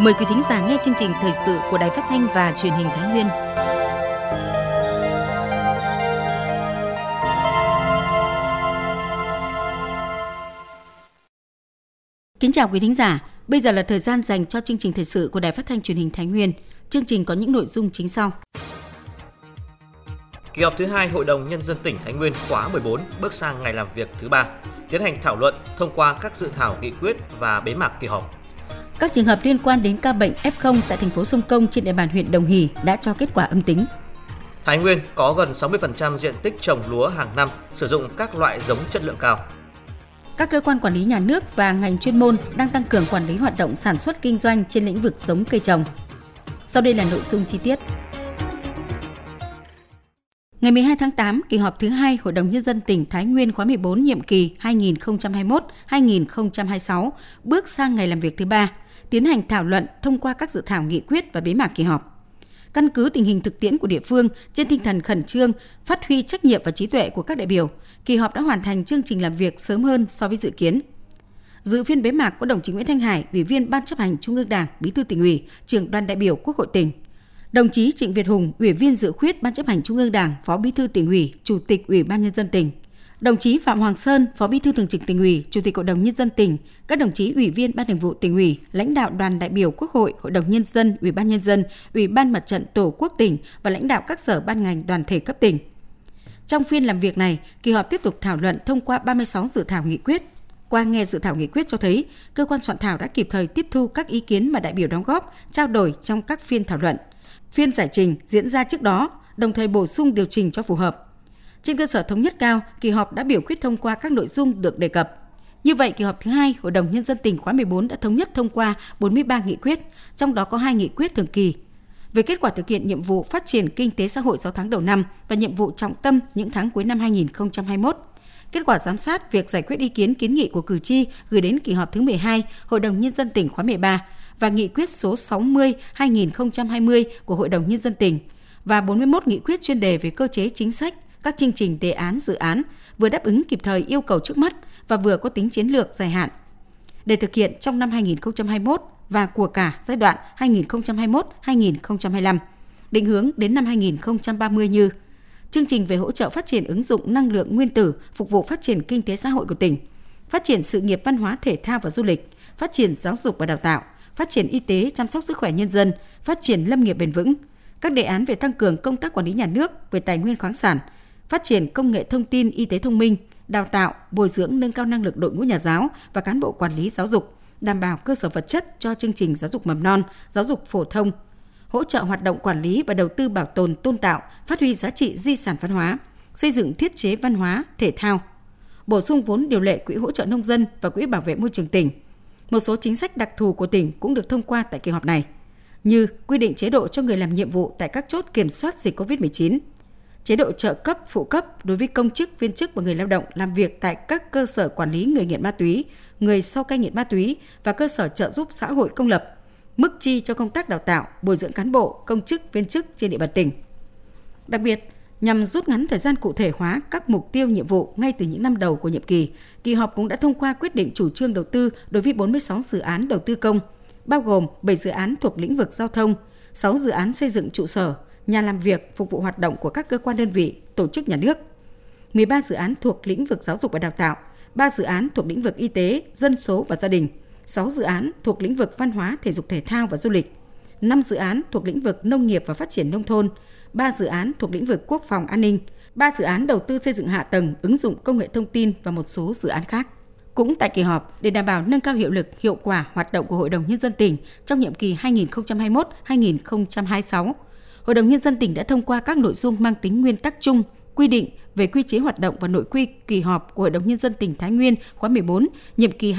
Mời quý thính giả nghe chương trình thời sự của Đài Phát thanh và Truyền hình Thái Nguyên. Kính chào quý thính giả, bây giờ là thời gian dành cho chương trình thời sự của Đài Phát thanh Truyền hình Thái Nguyên. Chương trình có những nội dung chính sau. Kỳ họp thứ 2 Hội đồng Nhân dân tỉnh Thái Nguyên khóa 14 bước sang ngày làm việc thứ 3, tiến hành thảo luận, thông qua các dự thảo nghị quyết và bế mạc kỳ họp. Các trường hợp liên quan đến ca bệnh F0 tại thành phố Sông Công trên địa bàn huyện Đồng Hỷ đã cho kết quả âm tính. Thái Nguyên có gần 60% diện tích trồng lúa hàng năm sử dụng các loại giống chất lượng cao. Các cơ quan quản lý nhà nước và ngành chuyên môn đang tăng cường quản lý hoạt động sản xuất kinh doanh trên lĩnh vực giống cây trồng. Sau đây là nội dung chi tiết. Ngày 12 tháng 8, kỳ họp thứ 2 Hội đồng Nhân dân tỉnh Thái Nguyên khóa 14 nhiệm kỳ 2021-2026 bước sang ngày làm việc thứ 3, tiến hành thảo luận, thông qua các dự thảo nghị quyết và bế mạc kỳ họp. Căn cứ tình hình thực tiễn của địa phương, trên tinh thần khẩn trương, phát huy trách nhiệm và trí tuệ của các đại biểu, kỳ họp đã hoàn thành chương trình làm việc sớm hơn so với dự kiến. Dự phiên bế mạc có đồng chí Nguyễn Thanh Hải, Ủy viên Ban Chấp hành Trung ương Đảng, Bí thư Tỉnh ủy, Trưởng đoàn đại biểu Quốc hội tỉnh. Đồng chí Trịnh Việt Hùng, Ủy viên Dự khuyết Ban Chấp hành Trung ương Đảng, Phó Bí thư Tỉnh ủy, Chủ tịch Ủy ban Nhân dân tỉnh. Đồng chí Phạm Hoàng Sơn, Phó Bí thư Thường trực Tỉnh ủy, Chủ tịch Hội đồng Nhân dân tỉnh, các đồng chí Ủy viên Ban Thường vụ Tỉnh ủy, lãnh đạo đoàn đại biểu Quốc hội, Hội đồng Nhân dân, Ủy ban Nhân dân, Ủy ban Mặt trận Tổ quốc tỉnh và lãnh đạo các sở ban ngành đoàn thể cấp tỉnh. Trong phiên làm việc này, kỳ họp tiếp tục thảo luận thông qua 36 dự thảo nghị quyết. Qua nghe dự thảo nghị quyết cho thấy, cơ quan soạn thảo đã kịp thời tiếp thu các ý kiến mà đại biểu đóng góp, trao đổi trong các phiên thảo luận. Phiên giải trình diễn ra trước đó, đồng thời bổ sung điều chỉnh cho phù hợp. Trên cơ sở thống nhất cao, kỳ họp đã biểu quyết thông qua các nội dung được đề cập. Như vậy, kỳ họp thứ 2 Hội đồng Nhân dân tỉnh khóa 14 đã thống nhất thông qua 43 nghị quyết, trong đó có 2 nghị quyết thường kỳ. Về kết quả thực hiện nhiệm vụ phát triển kinh tế xã hội 6 tháng đầu năm và nhiệm vụ trọng tâm những tháng cuối năm 2021, kết quả giám sát việc giải quyết ý kiến kiến nghị của cử tri gửi đến kỳ họp thứ 12 Hội đồng Nhân dân tỉnh khóa 13 và nghị quyết số 60/2020 của Hội đồng Nhân dân tỉnh và 41 nghị quyết chuyên đề về cơ chế chính sách, các chương trình đề án dự án vừa đáp ứng kịp thời yêu cầu trước mắt và vừa có tính chiến lược dài hạn để thực hiện trong năm 2021 và của cả giai đoạn 2021-2025, định hướng đến năm 2030 như chương trình về hỗ trợ phát triển ứng dụng năng lượng nguyên tử phục vụ phát triển kinh tế xã hội của tỉnh, phát triển sự nghiệp văn hóa thể thao và du lịch, phát triển giáo dục và đào tạo, phát triển y tế chăm sóc sức khỏe nhân dân, phát triển lâm nghiệp bền vững, các đề án về tăng cường công tác quản lý nhà nước về tài nguyên khoáng sản, phát triển công nghệ thông tin y tế thông minh, đào tạo, bồi dưỡng nâng cao năng lực đội ngũ nhà giáo và cán bộ quản lý giáo dục, đảm bảo cơ sở vật chất cho chương trình giáo dục mầm non, giáo dục phổ thông, hỗ trợ hoạt động quản lý và đầu tư bảo tồn tôn tạo, phát huy giá trị di sản văn hóa, xây dựng thiết chế văn hóa, thể thao, bổ sung vốn điều lệ quỹ hỗ trợ nông dân và quỹ bảo vệ môi trường tỉnh. Một số chính sách đặc thù của tỉnh cũng được thông qua tại kỳ họp này, như quy định chế độ cho người làm nhiệm vụ tại các chốt kiểm soát dịch COVID-19, chế độ trợ cấp, phụ cấp đối với công chức, viên chức và người lao động làm việc tại các cơ sở quản lý người nghiện ma túy, người sau cai nghiện ma túy và cơ sở trợ giúp xã hội công lập, mức chi cho công tác đào tạo, bồi dưỡng cán bộ, công chức, viên chức trên địa bàn tỉnh. Đặc biệt, nhằm rút ngắn thời gian cụ thể hóa các mục tiêu nhiệm vụ ngay từ những năm đầu của nhiệm kỳ, kỳ họp cũng đã thông qua quyết định chủ trương đầu tư đối với 46 dự án đầu tư công, bao gồm 7 dự án thuộc lĩnh vực giao thông, 6 dự án xây dựng trụ sở, nhà làm việc phục vụ hoạt động của các cơ quan đơn vị, tổ chức nhà nước, 13 dự án thuộc lĩnh vực giáo dục và đào tạo, 3 dự án thuộc lĩnh vực y tế, dân số và gia đình, 6 dự án thuộc lĩnh vực văn hóa, thể dục thể thao và du lịch, 5 dự án thuộc lĩnh vực nông nghiệp và phát triển nông thôn, 3 dự án thuộc lĩnh vực quốc phòng an ninh, 3 dự án đầu tư xây dựng hạ tầng, ứng dụng công nghệ thông tin và một số dự án khác. Cũng tại kỳ họp, để đảm bảo nâng cao hiệu lực, hiệu quả hoạt động của Hội đồng Nhân dân tỉnh trong nhiệm kỳ 2021-2026, Hội đồng Nhân dân tỉnh đã thông qua các nội dung mang tính nguyên tắc chung, quy định về quy chế hoạt động và nội quy kỳ họp của Hội đồng Nhân dân tỉnh Thái Nguyên khóa 14, nhiệm kỳ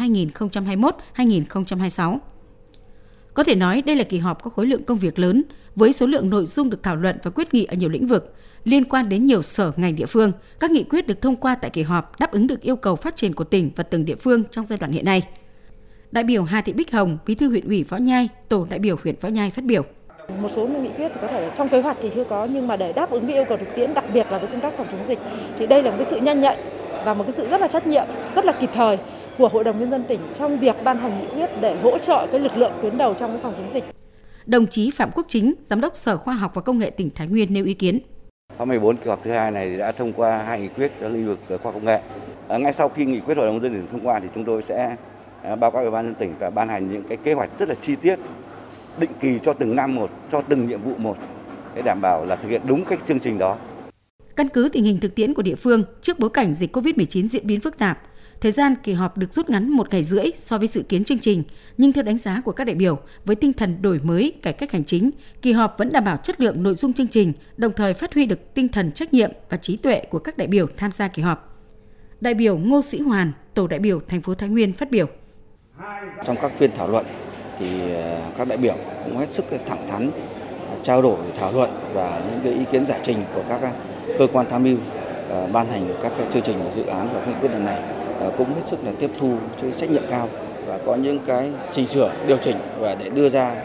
2021-2026. Có thể nói đây là kỳ họp có khối lượng công việc lớn, với số lượng nội dung được thảo luận và quyết nghị ở nhiều lĩnh vực, liên quan đến nhiều sở ngành địa phương. Các nghị quyết được thông qua tại kỳ họp đáp ứng được yêu cầu phát triển của tỉnh và từng địa phương trong giai đoạn hiện nay. Đại biểu Hà Thị Bích Hồng, Bí thư huyện ủy Võ Nhai, tổ đại biểu huyện Võ Nhai phát biểu. Một số nghị quyết thì có thể trong kế hoạch thì chưa có, nhưng mà để đáp ứng cái yêu cầu thực tiễn, đặc biệt là với công tác phòng chống dịch, thì đây là một cái sự nhanh nhạy và một cái sự rất là trách nhiệm, rất là kịp thời của Hội đồng Nhân dân tỉnh trong việc ban hành nghị quyết để hỗ trợ cái lực lượng tuyến đầu trong cái phòng chống dịch. Đồng chí Phạm Quốc Chính, Giám đốc Sở Khoa học và Công nghệ tỉnh Thái Nguyên nêu ý kiến. Khóa 14 kỳ họp thứ 2 này đã thông qua 2 nghị quyết trong lĩnh vực khoa học công nghệ. Ngay sau khi nghị quyết Hội đồng Nhân dân tỉnh thông qua thì chúng tôi sẽ báo cáo Ủy ban nhân dân tỉnh và ban hành những cái kế hoạch rất là chi tiết, định kỳ cho từng năm một, cho từng nhiệm vụ một để đảm bảo là thực hiện đúng cái chương trình đó. Căn cứ tình hình thực tiễn của địa phương trước bối cảnh dịch COVID-19 diễn biến phức tạp, thời gian kỳ họp được rút ngắn 1 ngày rưỡi so với dự kiến chương trình, nhưng theo đánh giá của các đại biểu, với tinh thần đổi mới, cải cách hành chính, kỳ họp vẫn đảm bảo chất lượng nội dung chương trình, đồng thời phát huy được tinh thần trách nhiệm và trí tuệ của các đại biểu tham gia kỳ họp. Đại biểu Ngô Sĩ Hoàn, Tổ đại biểu thành phố Thái Nguyên phát biểu. Trong các phiên thảo luận thì các đại biểu cũng hết sức thẳng thắn trao đổi, thảo luận và những cái ý kiến giải trình của các cơ quan tham mưu ban hành các cái chương trình dự án và nghị quyết lần này cũng hết sức là tiếp thu với trách nhiệm cao và có những cái chỉnh sửa, điều chỉnh và để đưa ra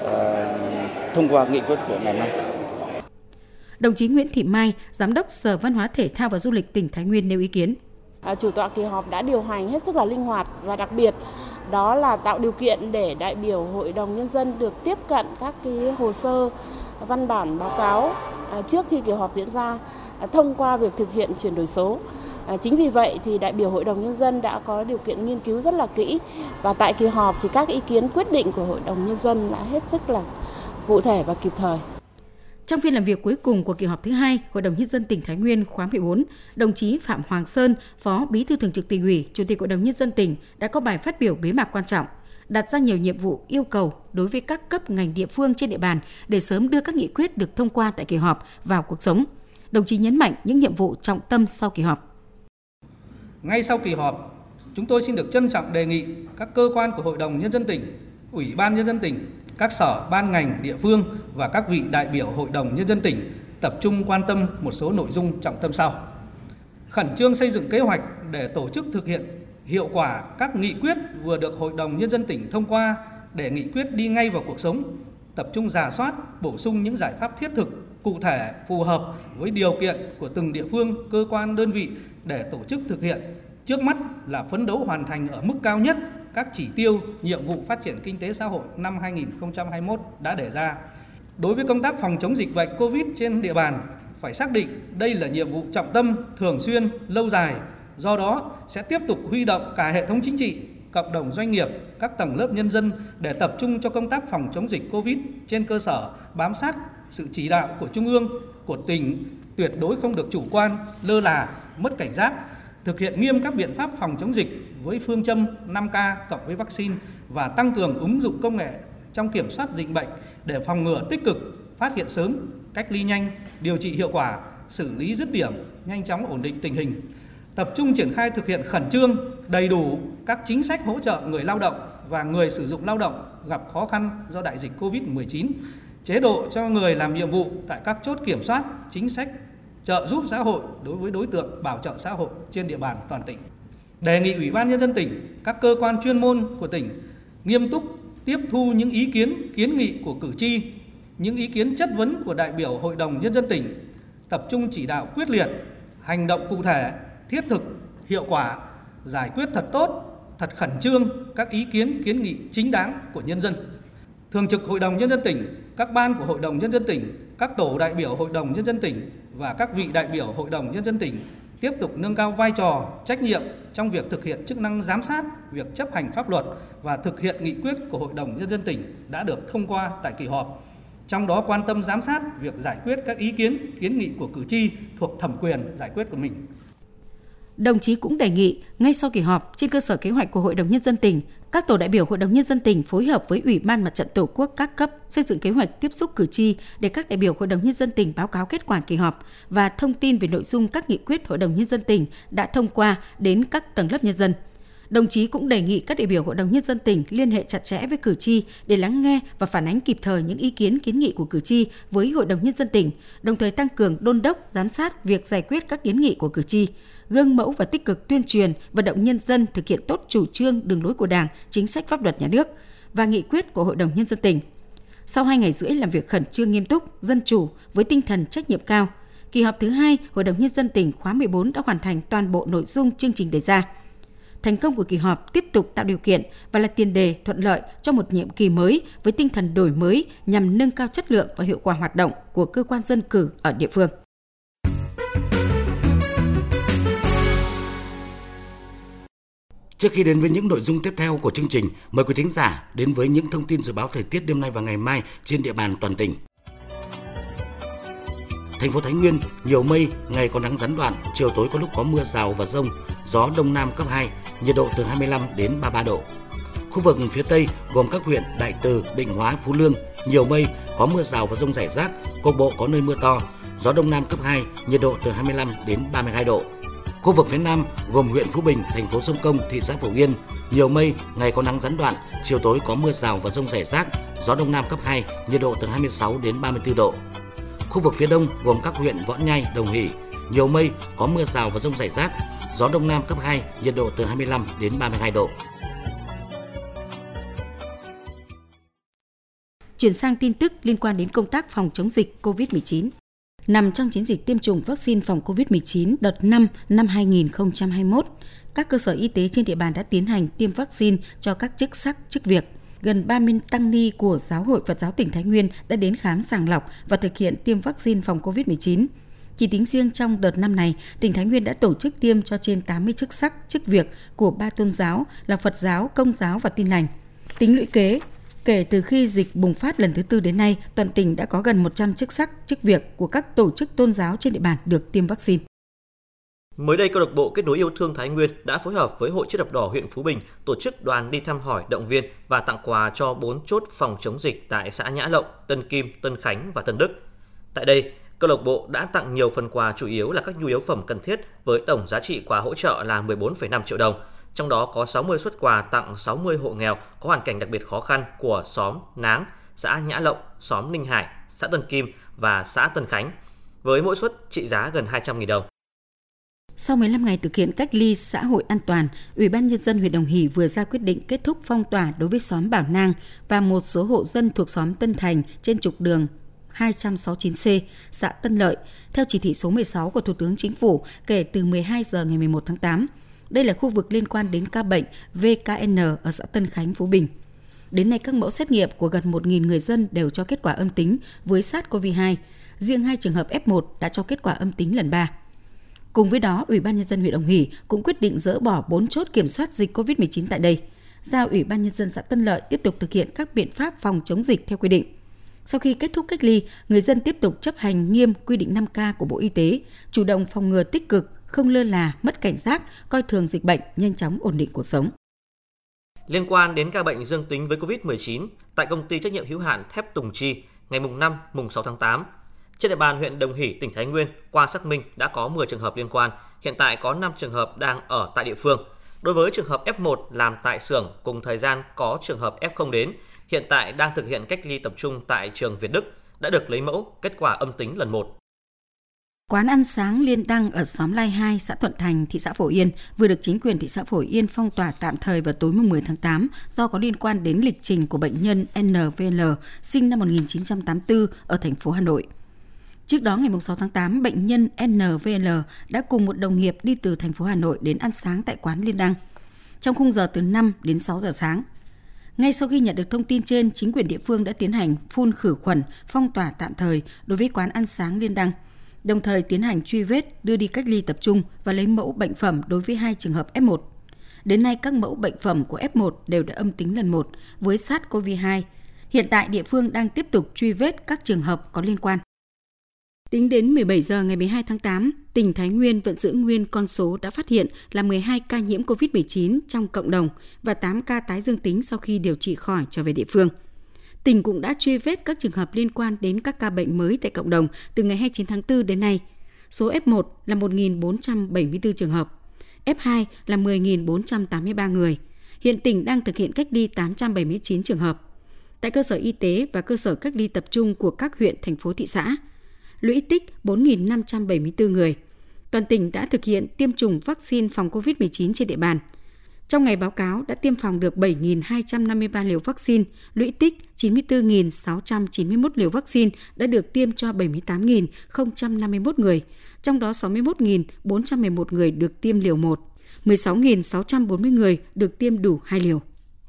thông qua nghị quyết của lần này. Đồng chí Nguyễn Thị Mai, Giám đốc Sở Văn hóa Thể thao và Du lịch tỉnh Thái Nguyên nêu ý kiến. Chủ tọa kỳ họp đã điều hành hết sức là linh hoạt và đặc biệt đó là tạo điều kiện để đại biểu Hội đồng Nhân dân được tiếp cận các cái hồ sơ, văn bản báo cáo trước khi kỳ họp diễn ra thông qua việc thực hiện chuyển đổi số. Chính vì vậy thì đại biểu Hội đồng Nhân dân đã có điều kiện nghiên cứu rất là kỹ và tại kỳ họp thì các ý kiến quyết định của Hội đồng Nhân dân đã hết sức là cụ thể và kịp thời. Trong phiên làm việc cuối cùng của kỳ họp thứ 2, Hội đồng Nhân dân tỉnh Thái Nguyên khóa 14, đồng chí Phạm Hoàng Sơn, Phó Bí thư Thường trực Tỉnh ủy, Chủ tịch Hội đồng Nhân dân tỉnh đã có bài phát biểu bế mạc quan trọng, đặt ra nhiều nhiệm vụ yêu cầu đối với các cấp ngành địa phương trên địa bàn để sớm đưa các nghị quyết được thông qua tại kỳ họp vào cuộc sống. Đồng chí nhấn mạnh những nhiệm vụ trọng tâm sau kỳ họp. Ngay sau kỳ họp, chúng tôi xin được trân trọng đề nghị các cơ quan của Hội đồng Nhân dân tỉnh, Ủy ban Nhân dân tỉnh, các sở ban ngành địa phương và các vị đại biểu Hội đồng Nhân dân tỉnh tập trung quan tâm một số nội dung trọng tâm sau. Khẩn trương xây dựng kế hoạch để tổ chức thực hiện hiệu quả các nghị quyết vừa được Hội đồng Nhân dân tỉnh thông qua để nghị quyết đi ngay vào cuộc sống, tập trung rà soát, bổ sung những giải pháp thiết thực, cụ thể, phù hợp với điều kiện của từng địa phương, cơ quan, đơn vị để tổ chức thực hiện. Trước mắt là phấn đấu hoàn thành ở mức cao nhất các chỉ tiêu, nhiệm vụ phát triển kinh tế xã hội năm 2021 đã đề ra. Đối với công tác phòng chống dịch bệnh COVID trên địa bàn, phải xác định đây là nhiệm vụ trọng tâm, thường xuyên, lâu dài. Do đó, sẽ tiếp tục huy động cả hệ thống chính trị, cộng đồng doanh nghiệp, các tầng lớp nhân dân để tập trung cho công tác phòng chống dịch COVID trên cơ sở bám sát sự chỉ đạo của Trung ương, của tỉnh, tuyệt đối không được chủ quan, lơ là, mất cảnh giác, thực hiện nghiêm các biện pháp phòng chống dịch với phương châm 5K cộng với vaccine và tăng cường ứng dụng công nghệ trong kiểm soát dịch bệnh để phòng ngừa tích cực, phát hiện sớm, cách ly nhanh, điều trị hiệu quả, xử lý dứt điểm, nhanh chóng ổn định tình hình. Tập trung triển khai thực hiện khẩn trương, đầy đủ các chính sách hỗ trợ người lao động và người sử dụng lao động gặp khó khăn do đại dịch COVID-19, chế độ cho người làm nhiệm vụ tại các chốt kiểm soát, chính sách trợ giúp xã hội đối với đối tượng bảo trợ xã hội trên địa bàn toàn tỉnh. Đề nghị Ủy ban Nhân dân tỉnh, các cơ quan chuyên môn của tỉnh nghiêm túc tiếp thu những ý kiến, kiến nghị của cử tri, những ý kiến chất vấn của đại biểu Hội đồng Nhân dân tỉnh, tập trung chỉ đạo quyết liệt, hành động cụ thể, thiết thực, hiệu quả, giải quyết thật tốt, thật khẩn trương các ý kiến, kiến nghị chính đáng của nhân dân. Thường trực Hội đồng Nhân dân tỉnh, các ban của Hội đồng Nhân dân tỉnh, các tổ đại biểu Hội đồng Nhân dân tỉnh và các vị đại biểu Hội đồng Nhân dân tỉnh tiếp tục nâng cao vai trò, trách nhiệm trong việc thực hiện chức năng giám sát, việc chấp hành pháp luật và thực hiện nghị quyết của Hội đồng Nhân dân tỉnh đã được thông qua tại kỳ họp. Trong đó quan tâm giám sát việc giải quyết các ý kiến, kiến nghị của cử tri thuộc thẩm quyền giải quyết của mình. Đồng chí cũng đề nghị, ngay sau kỳ họp, trên cơ sở kế hoạch của Hội đồng Nhân dân tỉnh, các tổ đại biểu Hội đồng Nhân dân tỉnh phối hợp với Ủy ban Mặt trận Tổ quốc các cấp xây dựng kế hoạch tiếp xúc cử tri để các đại biểu Hội đồng Nhân dân tỉnh báo cáo kết quả kỳ họp và thông tin về nội dung các nghị quyết Hội đồng Nhân dân tỉnh đã thông qua đến các tầng lớp nhân dân. Đồng chí cũng đề nghị các đại biểu Hội đồng Nhân dân tỉnh liên hệ chặt chẽ với cử tri để lắng nghe và phản ánh kịp thời những ý kiến, kiến nghị của cử tri với Hội đồng Nhân dân tỉnh, đồng thời tăng cường đôn đốc, giám sát việc giải quyết các kiến nghị của cử tri, gương mẫu và tích cực tuyên truyền, vận động nhân dân thực hiện tốt chủ trương, đường lối của Đảng, chính sách pháp luật nhà nước và nghị quyết của Hội đồng Nhân dân tỉnh. Sau 2 ngày rưỡi làm việc khẩn trương nghiêm túc, dân chủ với tinh thần trách nhiệm cao, kỳ họp thứ 2 Hội đồng Nhân dân tỉnh khóa 14 đã hoàn thành toàn bộ nội dung chương trình đề ra. Thành công của kỳ họp tiếp tục tạo điều kiện và là tiền đề thuận lợi cho một nhiệm kỳ mới với tinh thần đổi mới nhằm nâng cao chất lượng và hiệu quả hoạt động của cơ quan dân cử ở địa phương. Trước khi đến với những nội dung tiếp theo của chương trình, mời quý thính giả đến với những thông tin dự báo thời tiết đêm nay và ngày mai trên địa bàn toàn tỉnh. Thành phố Thái Nguyên nhiều mây, ngày có nắng gián đoạn, chiều tối có lúc có mưa rào và dông, gió đông nam cấp 2, nhiệt độ từ 25 đến 33 độ. Khu vực phía Tây gồm các huyện Đại Từ, Định Hóa, Phú Lương nhiều mây, có mưa rào và dông rải rác, cục bộ có nơi mưa to, gió đông nam cấp 2, nhiệt độ từ 25 đến 32 độ. Khu vực phía Nam gồm huyện Phú Bình, thành phố Sông Công, thị xã Phổ Yên nhiều mây, ngày có nắng gián đoạn, chiều tối có mưa rào và dông rải rác, gió đông nam cấp 2, nhiệt độ từ 26 đến 34 độ. Khu vực phía Đông gồm các huyện Võ Nhai, Đồng Hỷ nhiều mây, có mưa rào và dông rải rác, gió đông nam cấp 2, nhiệt độ từ 25 đến 32 độ. Chuyển sang tin tức liên quan đến công tác phòng chống dịch COVID-19. Nằm trong chiến dịch tiêm chủng vaccine phòng COVID-19 đợt 5 năm 2021, các cơ sở y tế trên địa bàn đã tiến hành tiêm vaccine cho các chức sắc, chức việc. Gần 30 tăng ni của Giáo hội Phật giáo tỉnh Thái Nguyên đã đến khám sàng lọc và thực hiện tiêm vaccine phòng COVID-19. Chỉ tính riêng trong đợt năm này, tỉnh Thái Nguyên đã tổ chức tiêm cho trên 80 chức sắc, chức việc của 3 tôn giáo là Phật giáo, Công giáo và Tin lành. Tính lũy kế, kể từ khi dịch bùng phát lần thứ 4 đến nay, toàn tỉnh đã có gần 100 chức sắc, chức việc của các tổ chức tôn giáo trên địa bàn được tiêm vaccine. Mới đây, câu lạc bộ Kết nối yêu thương Thái Nguyên đã phối hợp với Hội Chữ thập đỏ huyện Phú Bình tổ chức đoàn đi thăm hỏi, động viên và tặng quà cho 4 chốt phòng chống dịch tại xã Nhã Lộng, Tân Kim, Tân Khánh và Tân Đức. Tại đây, câu lạc bộ đã tặng nhiều phần quà chủ yếu là các nhu yếu phẩm cần thiết với tổng giá trị quà hỗ trợ là 14,5 triệu đồng. Trong đó có 60 suất quà tặng 60 hộ nghèo có hoàn cảnh đặc biệt khó khăn của xóm Náng, xã Nhã Lộng, xóm Ninh Hải, xã Tân Kim và xã Tân Khánh, với mỗi suất trị giá gần 200.000 đồng. Sau 15 ngày thực hiện cách ly xã hội an toàn, Ủy ban Nhân dân huyện Đồng Hỷ vừa ra quyết định kết thúc phong tỏa đối với xóm Bảo Nang và một số hộ dân thuộc xóm Tân Thành trên trục đường 269C, xã Tân Lợi, theo chỉ thị số 16 của Thủ tướng Chính phủ kể từ 12 giờ ngày 11 tháng 8. Đây là khu vực liên quan đến ca bệnh VKN ở xã Tân Khánh, Phú Bình. Đến nay, các mẫu xét nghiệm của gần 1.000 người dân đều cho kết quả âm tính với SARS-CoV-2. Riêng 2 trường hợp F1 đã cho kết quả âm tính lần 3. Cùng với đó, Ủy ban Nhân dân huyện Đồng Hỷ cũng quyết định dỡ bỏ 4 chốt kiểm soát dịch COVID-19 tại đây, giao Ủy ban Nhân dân xã Tân Lợi tiếp tục thực hiện các biện pháp phòng chống dịch theo quy định. Sau khi kết thúc cách ly, người dân tiếp tục chấp hành nghiêm quy định 5K của Bộ Y tế, chủ động phòng ngừa tích cực, không lơ là, mất cảnh giác, coi thường dịch bệnh, nhanh chóng ổn định cuộc sống. Liên quan đến ca bệnh dương tính với COVID-19 tại công ty trách nhiệm hữu hạn thép Tùng Chi ngày mùng 5, mùng 6 tháng 8, trên địa bàn huyện Đồng Hỷ, tỉnh Thái Nguyên, qua xác minh đã có 10 trường hợp liên quan, hiện tại có 5 trường hợp đang ở tại địa phương. Đối với trường hợp F1 làm tại xưởng cùng thời gian có trường hợp F0 đến, hiện tại đang thực hiện cách ly tập trung tại trường Việt Đức, đã được lấy mẫu, kết quả âm tính lần 1. Quán ăn sáng Liên Đăng ở xóm Lai 2, xã Thuận Thành, thị xã Phổ Yên vừa được chính quyền thị xã Phổ Yên phong tỏa tạm thời vào tối 10 tháng 8 do có liên quan đến lịch trình của bệnh nhân NVL sinh năm 1984 ở thành phố Hà Nội. Trước đó, ngày 6 tháng 8, bệnh nhân NVL đã cùng một đồng nghiệp đi từ thành phố Hà Nội đến ăn sáng tại quán Liên Đăng trong khung giờ từ 5 đến 6 giờ sáng. Ngay sau khi nhận được thông tin trên, chính quyền địa phương đã tiến hành phun khử khuẩn, phong tỏa tạm thời đối với quán ăn sáng Liên Đăng, đồng thời tiến hành truy vết, đưa đi cách ly tập trung và lấy mẫu bệnh phẩm đối với 2 trường hợp F1. Đến nay, các mẫu bệnh phẩm của F1 đều đã âm tính lần 1 với SARS-CoV-2. Hiện tại, địa phương đang tiếp tục truy vết các trường hợp có liên quan. Tính đến 17 giờ ngày 12 tháng 8, tỉnh Thái Nguyên vẫn giữ nguyên con số đã phát hiện là 12 ca nhiễm COVID-19 trong cộng đồng và 8 ca tái dương tính sau khi điều trị khỏi trở về địa phương. Tỉnh cũng đã truy vết các trường hợp liên quan đến các ca bệnh mới tại cộng đồng từ ngày 29 tháng 4 đến nay. Số F1 là 1.474 trường hợp, F2 là 10.483 người. Hiện tỉnh đang thực hiện cách ly 879 trường hợp. Tại cơ sở y tế và cơ sở cách ly tập trung của các huyện, thành phố, thị xã, lũy tích 4.574 người. Toàn tỉnh đã thực hiện tiêm chủng vaccine phòng COVID-19 trên địa bàn. Trong ngày báo cáo đã tiêm phòng được 7.253 liều vaccine, lũy tích 94.691 liều vaccine đã được tiêm cho 78.051 người, trong đó 61.411 người được tiêm liều 1, 16.640 người được tiêm đủ 2 liều.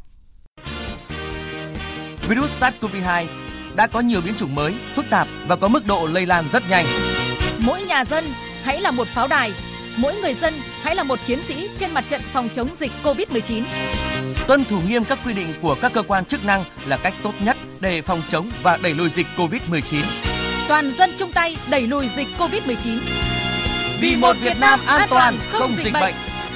Virus SARS-CoV-2 đã có nhiều biến chủng mới, phức tạp và có mức độ lây lan rất nhanh. Mỗi nhà dân hãy là một pháo đài, mỗi người dân hãy là một chiến sĩ trên mặt trận phòng chống dịch COVID-19. Tuân thủ nghiêm các quy định của các cơ quan chức năng là cách tốt nhất để phòng chống và đẩy lùi dịch COVID-19. Toàn dân chung tay đẩy lùi dịch COVID-19. Vì một Việt Nam an toàn, không dịch bệnh.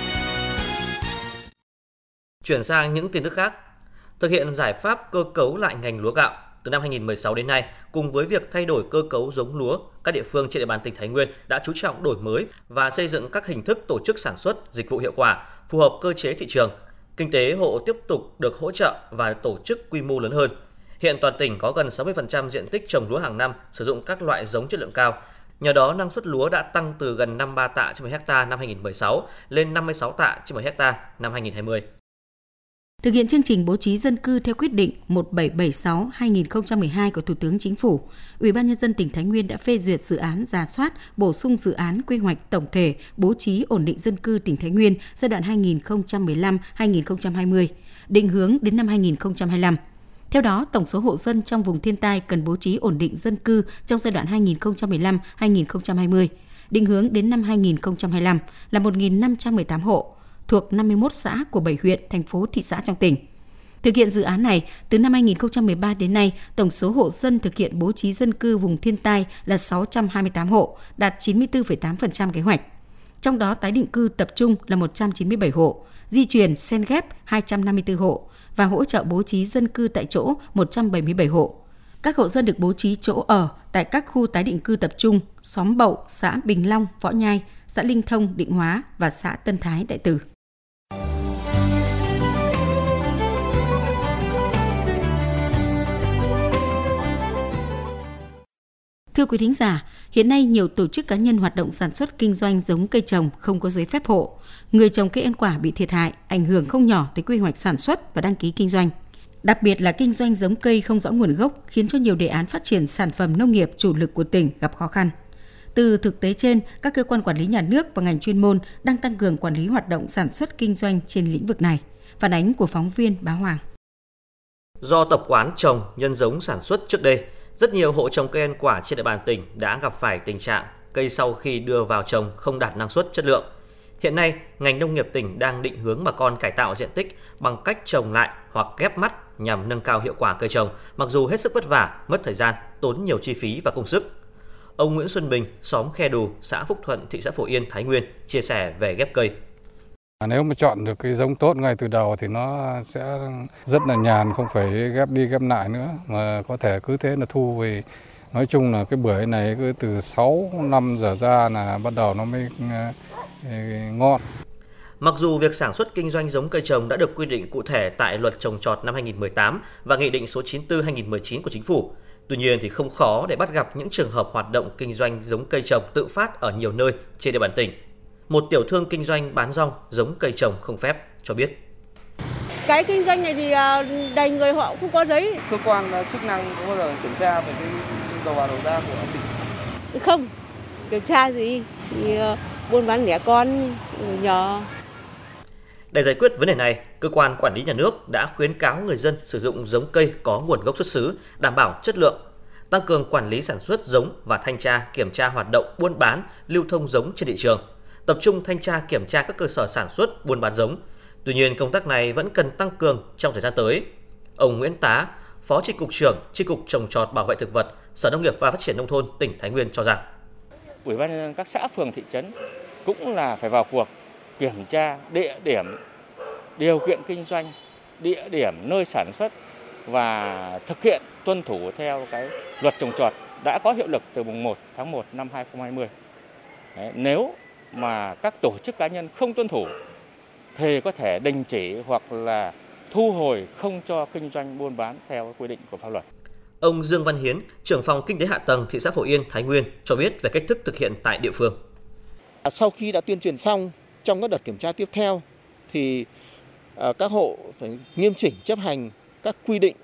Chuyển sang những tin tức khác. Thực hiện giải pháp cơ cấu lại ngành lúa gạo, từ năm 2016 đến nay, cùng với việc thay đổi cơ cấu giống lúa, các địa phương trên địa bàn tỉnh Thái Nguyên đã chú trọng đổi mới và xây dựng các hình thức tổ chức sản xuất, dịch vụ hiệu quả, phù hợp cơ chế thị trường. Kinh tế hộ tiếp tục được hỗ trợ và tổ chức quy mô lớn hơn. Hiện toàn tỉnh có gần 60% diện tích trồng lúa hàng năm sử dụng các loại giống chất lượng cao. Nhờ đó, năng suất lúa đã tăng từ gần 53 tạ trên 1 ha năm 2016 lên 56 tạ trên 1 ha năm 2020. Thực hiện chương trình bố trí dân cư theo quyết định 1776/2012 của Thủ tướng Chính phủ, Ủy ban Nhân dân tỉnh Thái Nguyên đã phê duyệt dự án rà soát, bổ sung dự án quy hoạch tổng thể bố trí ổn định dân cư tỉnh Thái Nguyên giai đoạn 2015-2020, định hướng đến năm 2025. Theo đó, tổng số hộ dân trong vùng thiên tai cần bố trí ổn định dân cư trong giai đoạn 2015-2020, định hướng đến năm 2025 là 1.518 hộ, thuộc 51 xã của 7 huyện, thành phố, thị xã trong tỉnh. Thực hiện dự án này, từ năm 2013 đến nay, tổng số hộ dân thực hiện bố trí dân cư vùng thiên tai là 628 hộ, đạt 94,8% kế hoạch. Trong đó, tái định cư tập trung là 197 hộ, di chuyển xen ghép 254 hộ và hỗ trợ bố trí dân cư tại chỗ 177 hộ. Các hộ dân được bố trí chỗ ở tại các khu tái định cư tập trung, xóm Bậu, xã Bình Long, Võ Nhai, xã Linh Thông, Định Hóa và xã Tân Thái, Đại Từ. Thưa quý thính giả, hiện nay nhiều tổ chức cá nhân hoạt động sản xuất kinh doanh giống cây trồng không có giấy phép hộ. Người trồng cây ăn quả bị thiệt hại, ảnh hưởng không nhỏ tới quy hoạch sản xuất và đăng ký kinh doanh. Đặc biệt là kinh doanh giống cây không rõ nguồn gốc khiến cho nhiều đề án phát triển sản phẩm nông nghiệp chủ lực của tỉnh gặp khó khăn. Từ thực tế trên, các cơ quan quản lý nhà nước và ngành chuyên môn đang tăng cường quản lý hoạt động sản xuất kinh doanh trên lĩnh vực này. Phản ánh của phóng viên Bá Hoàng. Do tập quán trồng nhân giống sản xuất trước đây, rất nhiều hộ trồng cây ăn quả trên địa bàn tỉnh đã gặp phải tình trạng cây sau khi đưa vào trồng không đạt năng suất chất lượng. Hiện nay, ngành nông nghiệp tỉnh đang định hướng bà con cải tạo diện tích bằng cách trồng lại hoặc ghép mắt nhằm nâng cao hiệu quả cây trồng, mặc dù hết sức vất vả, mất thời gian, tốn nhiều chi phí và công sức. Ông Nguyễn Xuân Bình, xóm Khe Đù, xã Phúc Thuận, thị xã Phổ Yên, Thái Nguyên chia sẻ về ghép cây. Nếu mà chọn được cái giống tốt ngay từ đầu thì nó sẽ rất là nhàn, không phải ghép đi ghép lại nữa, mà có thể cứ thế là thu về. Nói chung là cái bưởi này cứ từ 6-5 giờ ra là bắt đầu nó mới ngon. Mặc dù việc sản xuất kinh doanh giống cây trồng đã được quy định cụ thể tại Luật Trồng trọt năm 2018 và Nghị định số 94/2019 của Chính phủ, tuy nhiên thì không khó để bắt gặp những trường hợp hoạt động kinh doanh giống cây trồng tự phát ở nhiều nơi trên địa bàn tỉnh. Một tiểu thương kinh doanh bán rong giống cây trồng không phép cho biết. Cái kinh doanh này thì đầy người họ không có giấy. Cơ quan chức năng có bao giờ kiểm tra về cái đầu vào đầu ra của chị? Không, kiểm tra gì thì buôn bán lẻ con nhỏ. Để giải quyết vấn đề này, cơ quan quản lý nhà nước đã khuyến cáo người dân sử dụng giống cây có nguồn gốc xuất xứ, đảm bảo chất lượng, tăng cường quản lý sản xuất giống và thanh tra kiểm tra hoạt động buôn bán, lưu thông giống trên thị trường, tập trung thanh tra kiểm tra các cơ sở sản xuất buôn bán giống. Tuy nhiên, công tác này vẫn cần tăng cường trong thời gian tới. Ông Nguyễn Tá, Phó Chi cục trưởng Chi cục Trồng trọt Bảo vệ thực vật, Sở Nông nghiệp và Phát triển nông thôn tỉnh Thái Nguyên cho rằng Ủy ban nhân dân các xã phường thị trấn cũng là phải vào cuộc kiểm tra địa điểm, điều kiện kinh doanh, địa điểm nơi sản xuất và thực hiện tuân thủ theo cái Luật Trồng trọt đã có hiệu lực từ mùng 1 tháng 1 năm 2020. Nếu mà các tổ chức cá nhân không tuân thủ thì có thể đình chỉ hoặc là thu hồi không cho kinh doanh buôn bán theo quy định của pháp luật. Ông Dương Văn Hiến, trưởng phòng Kinh tế Hạ tầng thị xã Phổ Yên, Thái Nguyên cho biết về cách thức thực hiện tại địa phương. Sau khi đã tuyên truyền xong, trong các đợt kiểm tra tiếp theo thì các hộ phải nghiêm chỉnh chấp hành các quy định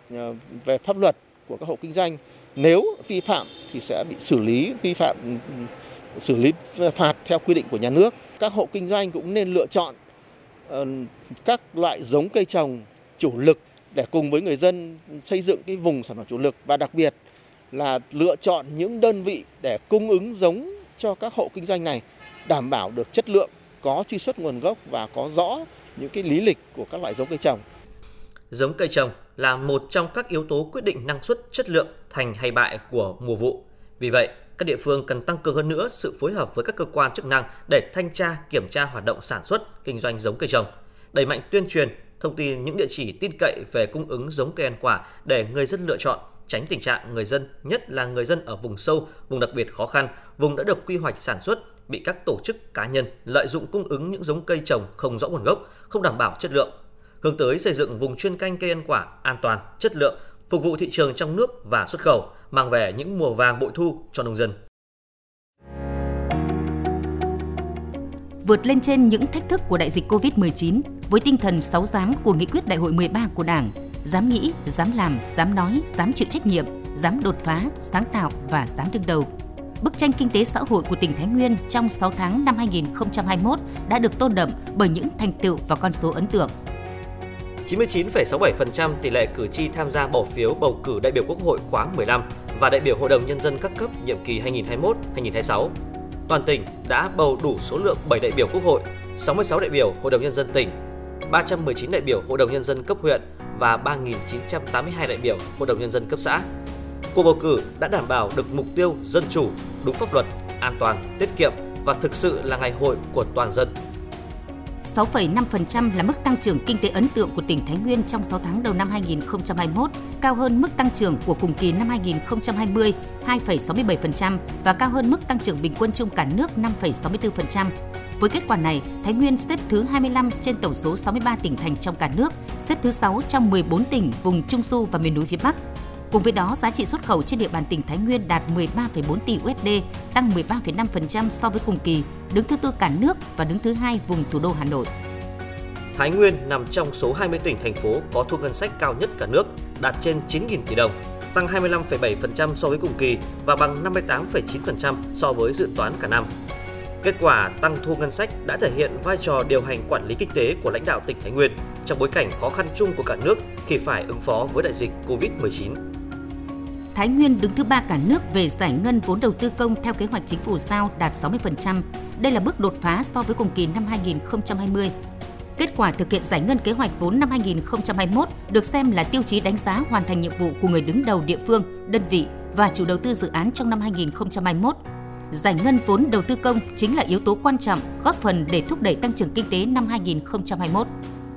về pháp luật của các hộ kinh doanh. Nếu vi phạm thì sẽ bị xử lý phạt theo quy định của nhà nước. Các hộ kinh doanh cũng nên lựa chọn các loại giống cây trồng chủ lực để cùng với người dân xây dựng cái vùng sản phẩm chủ lực, và đặc biệt là lựa chọn những đơn vị để cung ứng giống cho các hộ kinh doanh này đảm bảo được chất lượng, có truy xuất nguồn gốc và có rõ những cái lý lịch của các loại giống cây trồng. Giống cây trồng là một trong các yếu tố quyết định năng suất, chất lượng, thành hay bại của mùa vụ. Vì vậy, các địa phương cần tăng cường hơn nữa sự phối hợp với các cơ quan chức năng để thanh tra, kiểm tra hoạt động sản xuất, kinh doanh giống cây trồng, đẩy mạnh tuyên truyền, thông tin những địa chỉ tin cậy về cung ứng giống cây ăn quả để người dân lựa chọn, tránh tình trạng người dân, nhất là người dân ở vùng sâu, vùng đặc biệt khó khăn, vùng đã được quy hoạch sản xuất, bị các tổ chức cá nhân lợi dụng cung ứng những giống cây trồng không rõ nguồn gốc, không đảm bảo chất lượng. Hướng tới xây dựng vùng chuyên canh cây ăn quả an toàn, chất lượng, phục vụ thị trường trong nước và xuất khẩu, mang về những mùa vàng bội thu cho nông dân. Vượt lên trên những thách thức của đại dịch Covid-19 với tinh thần 6 dám của nghị quyết Đại hội 13 của Đảng: dám nghĩ, dám làm, dám nói, dám chịu trách nhiệm, dám đột phá, sáng tạo và dám đương đầu. Bức tranh kinh tế xã hội của tỉnh Thái Nguyên trong 6 tháng năm 2021 đã được tô đậm bởi những thành tựu và con số ấn tượng. 99,67% tỷ lệ cử tri tham gia bỏ phiếu bầu cử đại biểu Quốc hội khóa 15 và đại biểu Hội đồng Nhân dân các cấp nhiệm kỳ 2021-2026. Toàn tỉnh đã bầu đủ số lượng 7 đại biểu Quốc hội, 66 đại biểu Hội đồng Nhân dân tỉnh, 319 đại biểu Hội đồng Nhân dân cấp huyện và 3.982 đại biểu Hội đồng Nhân dân cấp xã. Cuộc bầu cử đã đảm bảo được mục tiêu dân chủ, đúng pháp luật, an toàn, tiết kiệm và thực sự là ngày hội của toàn dân. 6,5% là mức tăng trưởng kinh tế ấn tượng của tỉnh Thái Nguyên trong 6 tháng đầu năm 2021, cao hơn mức tăng trưởng của cùng kỳ năm 2020 2,67% và cao hơn mức tăng trưởng bình quân chung cả nước 5,64%. Với kết quả này, Thái Nguyên xếp thứ 25 trên tổng số 63 tỉnh thành trong cả nước, xếp thứ 6 trong 14 tỉnh vùng Trung Du và miền núi phía Bắc. Cùng với đó, giá trị xuất khẩu trên địa bàn tỉnh Thái Nguyên đạt 13,4 tỷ USD, tăng 13,5% so với cùng kỳ, đứng thứ tư cả nước và đứng thứ 2 vùng thủ đô Hà Nội. Thái Nguyên nằm trong số 20 tỉnh thành phố có thu ngân sách cao nhất cả nước, đạt trên 9.000 tỷ đồng, tăng 25,7% so với cùng kỳ và bằng 58,9% so với dự toán cả năm. Kết quả tăng thu ngân sách đã thể hiện vai trò điều hành quản lý kinh tế của lãnh đạo tỉnh Thái Nguyên trong bối cảnh khó khăn chung của cả nước khi phải ứng phó với đại dịch Covid-19. Thái Nguyên đứng thứ 3 cả nước về giải ngân vốn đầu tư công theo kế hoạch chính phủ giao, đạt 60%. Đây là bước đột phá so với cùng kỳ năm 2020. Kết quả thực hiện giải ngân kế hoạch vốn năm 2021 được xem là tiêu chí đánh giá hoàn thành nhiệm vụ của người đứng đầu địa phương, đơn vị và chủ đầu tư dự án trong năm 2021. Giải ngân vốn đầu tư công chính là yếu tố quan trọng góp phần để thúc đẩy tăng trưởng kinh tế năm 2021.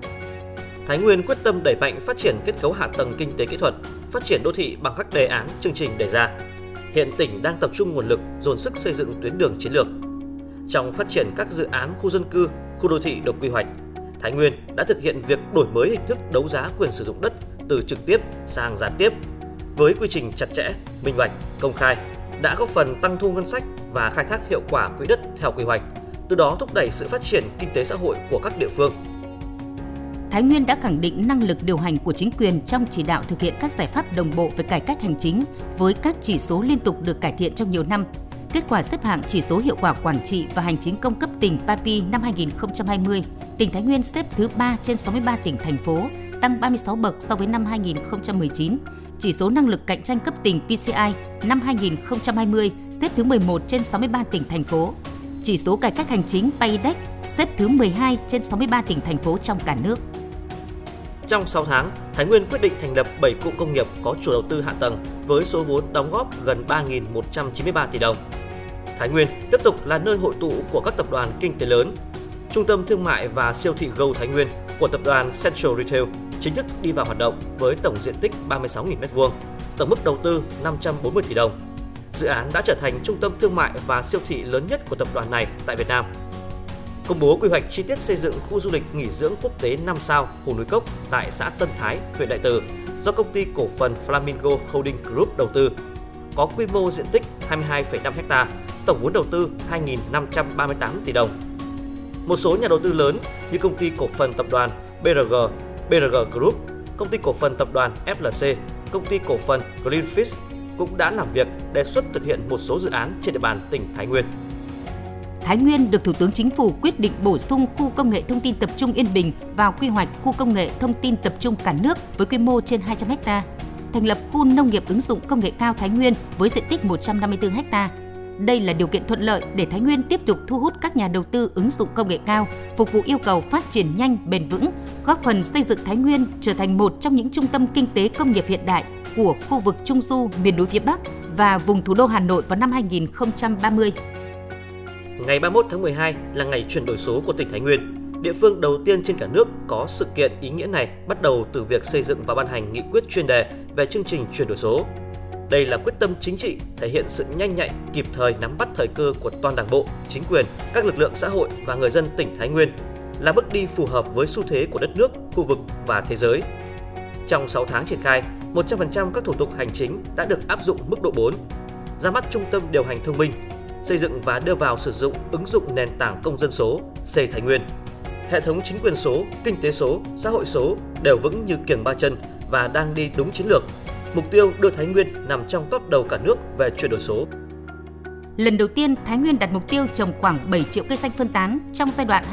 Thái Nguyên quyết tâm đẩy mạnh phát triển kết cấu hạ tầng kinh tế kỹ thuật, phát triển đô thị bằng các đề án, chương trình đề ra. Hiện tỉnh đang tập trung nguồn lực dồn sức xây dựng tuyến đường chiến lược. Trong phát triển các dự án khu dân cư, khu đô thị được quy hoạch, Thái Nguyên đã thực hiện việc đổi mới hình thức đấu giá quyền sử dụng đất từ trực tiếp sang gián tiếp, với quy trình chặt chẽ, minh bạch, công khai, đã góp phần tăng thu ngân sách và khai thác hiệu quả quỹ đất theo quy hoạch, từ đó thúc đẩy sự phát triển kinh tế xã hội của các địa phương. Thái Nguyên đã khẳng định năng lực điều hành của chính quyền trong chỉ đạo thực hiện các giải pháp đồng bộ về cải cách hành chính với các chỉ số liên tục được cải thiện trong nhiều năm. Kết quả xếp hạng chỉ số hiệu quả quản trị và hành chính công cấp tỉnh PAPI năm 2020, tỉnh Thái Nguyên xếp thứ 3 trên 63 tỉnh thành phố, tăng 36 bậc so với năm 2019. Chỉ số năng lực cạnh tranh cấp tỉnh PCI năm 2020 xếp thứ 11 trên 63 tỉnh thành phố. Chỉ số cải cách hành chính PAIDEC xếp thứ 12 trên 63 tỉnh thành phố trong cả nước. Trong 6 tháng, Thái Nguyên quyết định thành lập 7 cụm công nghiệp có chủ đầu tư hạ tầng với số vốn đóng góp gần 3.193 tỷ đồng. Thái Nguyên tiếp tục là nơi hội tụ của các tập đoàn kinh tế lớn. Trung tâm thương mại và siêu thị Go Thái Nguyên của tập đoàn Central Retail chính thức đi vào hoạt động với tổng diện tích 36.000 m2, tổng mức đầu tư 540 tỷ đồng. Dự án đã trở thành trung tâm thương mại và siêu thị lớn nhất của tập đoàn này tại Việt Nam. Công bố quy hoạch chi tiết xây dựng khu du lịch nghỉ dưỡng quốc tế 5 sao Hồ Núi Cốc tại xã Tân Thái, huyện Đại Từ do công ty cổ phần Flamingo Holding Group đầu tư. Có quy mô diện tích 22,5 ha, tổng vốn đầu tư 2.538 tỷ đồng. Một số nhà đầu tư lớn như công ty cổ phần tập đoàn BRG Group, công ty cổ phần tập đoàn FLC, công ty cổ phần Greenfish cũng đã làm việc đề xuất thực hiện một số dự án trên địa bàn tỉnh Thái Nguyên. Thái Nguyên được Thủ tướng Chính phủ quyết định bổ sung khu công nghệ thông tin tập trung Yên Bình vào quy hoạch khu công nghệ thông tin tập trung cả nước với quy mô trên 200 ha, thành lập khu nông nghiệp ứng dụng công nghệ cao Thái Nguyên với diện tích 154 ha. Đây là điều kiện thuận lợi để Thái Nguyên tiếp tục thu hút các nhà đầu tư ứng dụng công nghệ cao, phục vụ yêu cầu phát triển nhanh, bền vững, góp phần xây dựng Thái Nguyên trở thành một trong những trung tâm kinh tế công nghiệp hiện đại của khu vực Trung Du, miền núi phía Bắc và vùng thủ đô Hà Nội vào năm 2030. Ngày 31 tháng 12 là ngày chuyển đổi số của tỉnh Thái Nguyên. Địa phương đầu tiên trên cả nước có sự kiện ý nghĩa này bắt đầu từ việc xây dựng và ban hành nghị quyết chuyên đề về chương trình chuyển đổi số. Đây là quyết tâm chính trị, thể hiện sự nhanh nhạy, kịp thời nắm bắt thời cơ của toàn Đảng bộ, chính quyền, các lực lượng xã hội và người dân tỉnh Thái Nguyên, là bước đi phù hợp với xu thế của đất nước, khu vực và thế giới. Trong 6 tháng triển khai, 100% các thủ tục hành chính đã được áp dụng mức độ 4, ra mắt trung tâm điều hành thông minh, xây dựng và đưa vào sử dụng ứng dụng nền tảng công dân số C Thái Nguyên. Hệ thống chính quyền số, kinh tế số, xã hội số đều vững như kiềng ba chân và đang đi đúng chiến lược. Mục tiêu đưa Thái Nguyên nằm trong top đầu cả nước về chuyển đổi số. Lần đầu tiên, Thái Nguyên đặt mục tiêu trồng khoảng 7 triệu cây xanh phân tán trong giai đoạn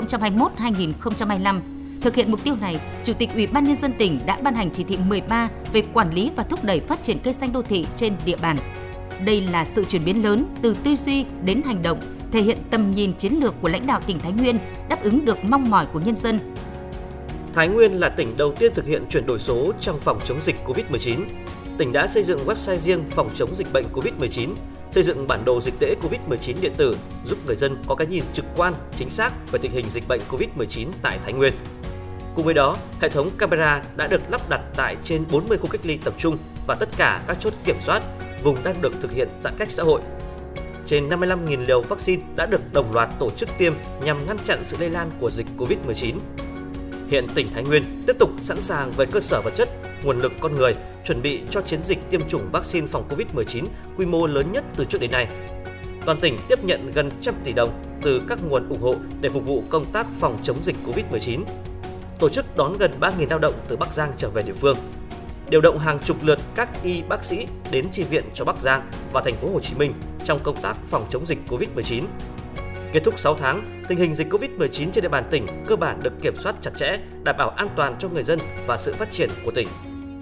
2021-2025. Thực hiện mục tiêu này, Chủ tịch Ủy ban Nhân dân tỉnh đã ban hành chỉ thị 13 về quản lý và thúc đẩy phát triển cây xanh đô thị trên địa bàn. Đây là sự chuyển biến lớn từ tư duy đến hành động, thể hiện tầm nhìn chiến lược của lãnh đạo tỉnh Thái Nguyên, đáp ứng được mong mỏi của nhân dân. Thái Nguyên là tỉnh đầu tiên thực hiện chuyển đổi số trong phòng chống dịch COVID-19. Tỉnh đã xây dựng website riêng phòng chống dịch bệnh COVID-19, xây dựng bản đồ dịch tễ COVID-19 điện tử, giúp người dân có cái nhìn trực quan, chính xác về tình hình dịch bệnh COVID-19 tại Thái Nguyên. Cùng với đó, hệ thống camera đã được lắp đặt tại trên 40 khu cách ly tập trung và tất cả các chốt kiểm soát, vùng đang được thực hiện giãn cách xã hội. Trên 55.000 liều vaccine đã được đồng loạt tổ chức tiêm nhằm ngăn chặn sự lây lan của dịch COVID-19. Hiện tỉnh Thái Nguyên tiếp tục sẵn sàng về cơ sở vật chất, nguồn lực con người, chuẩn bị cho chiến dịch tiêm chủng vaccine phòng COVID-19 quy mô lớn nhất từ trước đến nay. Toàn tỉnh tiếp nhận gần 100 tỷ đồng từ các nguồn ủng hộ để phục vụ công tác phòng chống dịch COVID-19. Tổ chức đón gần 3.000 lao động từ Bắc Giang trở về địa phương. Điều động hàng chục lượt các y bác sĩ đến chi viện cho Bắc Giang và thành phố Hồ Chí Minh trong công tác phòng chống dịch COVID-19. Kết thúc 6 tháng, tình hình dịch COVID-19 trên địa bàn tỉnh cơ bản được kiểm soát chặt chẽ, đảm bảo an toàn cho người dân và sự phát triển của tỉnh.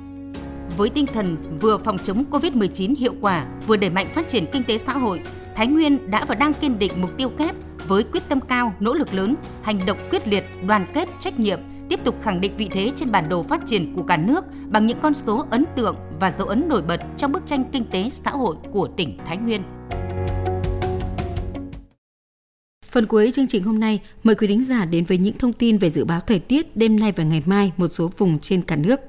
Với tinh thần vừa phòng chống COVID-19 hiệu quả, vừa đẩy mạnh phát triển kinh tế xã hội, Thái Nguyên đã và đang kiên định mục tiêu kép với quyết tâm cao, nỗ lực lớn, hành động quyết liệt, đoàn kết, trách nhiệm, tiếp tục khẳng định vị thế trên bản đồ phát triển của cả nước bằng những con số ấn tượng và dấu ấn nổi bật trong bức tranh kinh tế xã hội của tỉnh Thái Nguyên. Phần cuối chương trình hôm nay, mời quý thính giả đến với những thông tin về dự báo thời tiết đêm nay và ngày mai một số vùng trên cả nước.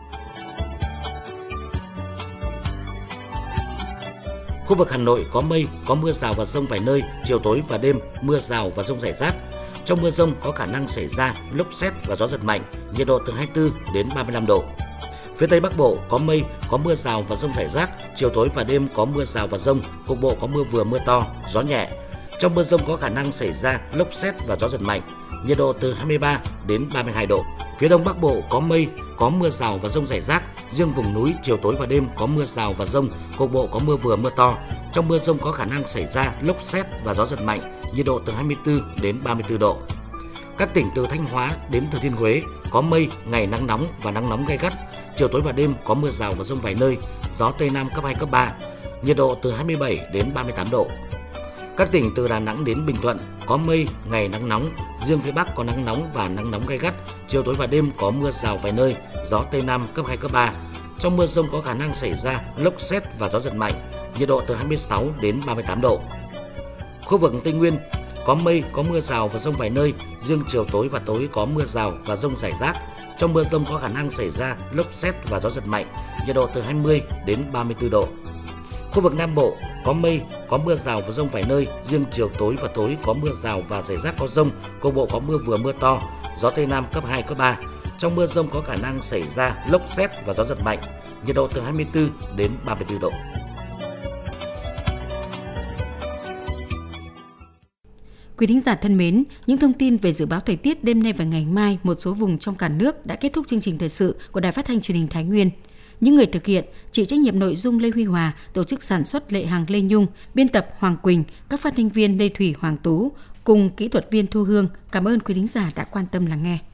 Khu vực Hà Nội có mây, có mưa rào và dông vài nơi, chiều tối và đêm mưa rào và dông rải rác. Trong mưa dông có khả năng xảy ra lốc sét và gió giật mạnh, nhiệt độ từ 24 đến 35 độ. Phía Tây Bắc Bộ có mây, có mưa rào và dông rải rác, chiều tối và đêm có mưa rào và dông, cục bộ có mưa vừa mưa to, gió nhẹ. Trong mưa dông có khả năng xảy ra lốc sét và gió giật mạnh, nhiệt độ từ 23 đến 32 độ. Phía Đông Bắc Bộ có mây, có mưa rào và dông rải rác, riêng vùng núi chiều tối và đêm có mưa rào và dông, cục bộ có mưa vừa mưa to. Trong mưa dông có khả năng xảy ra lốc sét và gió giật mạnh, nhiệt độ từ 24 đến 34 độ. Các tỉnh từ Thanh Hóa đến Thừa Thiên Huế có mây, ngày nắng nóng và nắng nóng gay gắt, chiều tối và đêm có mưa rào và dông vài nơi, gió Tây Nam cấp 2, cấp 3, nhiệt độ từ 27 đến 38 độ. Các tỉnh từ Đà Nẵng đến Bình Thuận có mây, ngày nắng nóng, riêng phía Bắc có nắng nóng và nắng nóng gay gắt, chiều tối và đêm có mưa rào vài nơi, gió Tây Nam cấp 2, cấp 3. Trong mưa dông có khả năng xảy ra lốc sét và gió giật mạnh, nhiệt độ từ 26 đến 38 độ. Khu vực Tây Nguyên có mây, có mưa rào và dông vài nơi, riêng chiều tối và tối có mưa rào và dông rải rác. Trong mưa dông có khả năng xảy ra lốc sét và gió giật mạnh, nhiệt độ từ 20 đến 34 độ. Khu vực Nam Bộ có mây, có mưa rào và dông vài nơi, riêng chiều tối và tối có mưa rào và rải rác có dông, cục bộ có mưa vừa mưa to, gió Tây Nam cấp 2, cấp 3. Trong mưa dông có khả năng xảy ra lốc sét và gió giật mạnh, nhiệt độ từ 24 đến 34 độ. Quý thính giả thân mến, những thông tin về dự báo thời tiết đêm nay và ngày mai một số vùng trong cả nước đã kết thúc chương trình thời sự của Đài Phát thanh Truyền hình Thái Nguyên. Những người thực hiện chịu trách nhiệm nội dung Lê Huy Hòa, tổ chức sản xuất Lệ Hằng Lê Nhung, biên tập Hoàng Quỳnh, các phát thanh viên Lê Thủy Hoàng Tú cùng kỹ thuật viên Thu Hương. Cảm ơn quý thính giả đã quan tâm lắng nghe.